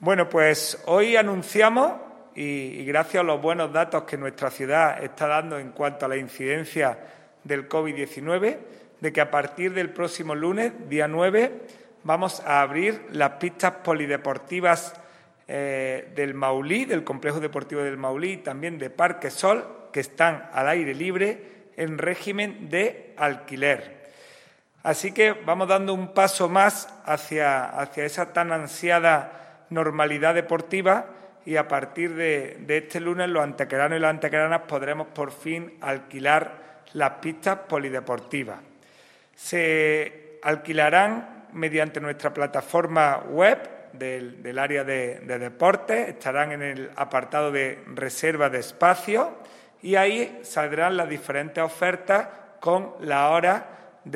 Bueno, pues hoy anunciamos, y gracias a los buenos datos que nuestra ciudad está dando en cuanto a la incidencia del COVID-19, de que a partir del próximo lunes, día 9, vamos a abrir las pistas polideportivas del Maulí, del Complejo Deportivo del Maulí y también de Parque Sol, que están al aire libre en régimen de alquiler. Así que vamos dando un paso más hacia esa tan ansiada normalidad deportiva y a partir de este lunes los antequeranos y las antequeranas podremos por fin alquilar las pistas polideportivas. Se alquilarán mediante nuestra plataforma web del área de deportes, estarán en el apartado de reserva de espacio y ahí saldrán las diferentes ofertas con la hora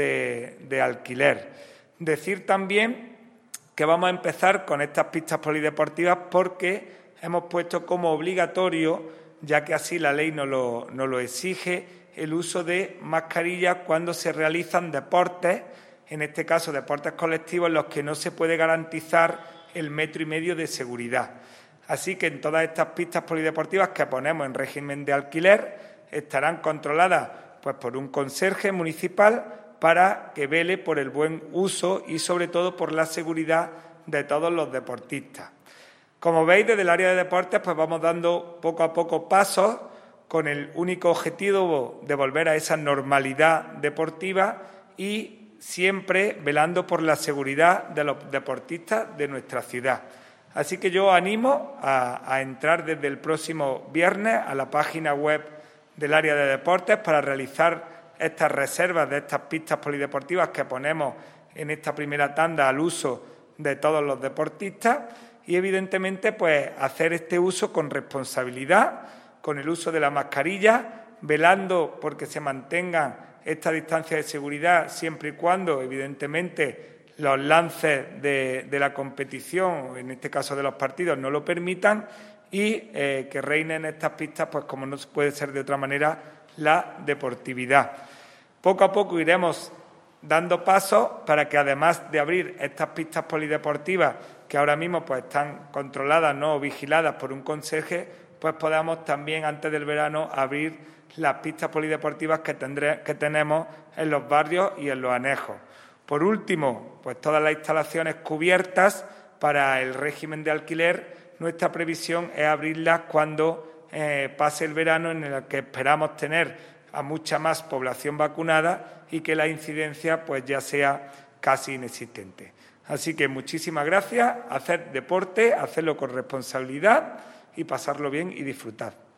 de alquiler. Decir también que vamos a empezar con estas pistas polideportivas porque hemos puesto como obligatorio, ya que así la ley nos lo exige, el uso de mascarillas cuando se realizan deportes, en este caso deportes colectivos, en los que no se puede garantizar el 1,5 metros de seguridad. Así que en todas estas pistas polideportivas que ponemos en régimen de alquiler estarán controladas pues, por un conserje municipal para que vele por el buen uso y sobre todo por la seguridad de todos los deportistas. Como veis, desde el área de deportes pues vamos dando poco a poco pasos con el único objetivo de volver a esa normalidad deportiva y siempre velando por la seguridad de los deportistas de nuestra ciudad. Así que yo animo a entrar desde el próximo viernes a la página web del área de deportes para realizar estas reservas de estas pistas polideportivas que ponemos en esta primera tanda al uso de todos los deportistas y, evidentemente, pues hacer este uso con responsabilidad, con el uso de la mascarilla, velando porque se mantengan esta distancia de seguridad siempre y cuando, evidentemente, los lances de la competición, en este caso de los partidos, no lo permitan y que reine en estas pistas, pues como no puede ser de otra manera, la deportividad. Poco a poco iremos dando pasos para que, además de abrir estas pistas polideportivas, que ahora mismo pues están controladas, ¿no?, o vigiladas por un conserje, pues podamos también, antes del verano, abrir las pistas polideportivas que tenemos en los barrios y en los anejos. Por último, pues todas las instalaciones cubiertas para el régimen de alquiler, nuestra previsión es abrirlas cuando pase el verano, en el que esperamos tener a mucha más población vacunada y que la incidencia pues ya sea casi inexistente. Así que muchísimas gracias, hacer deporte, hacerlo con responsabilidad y pasarlo bien y disfrutar.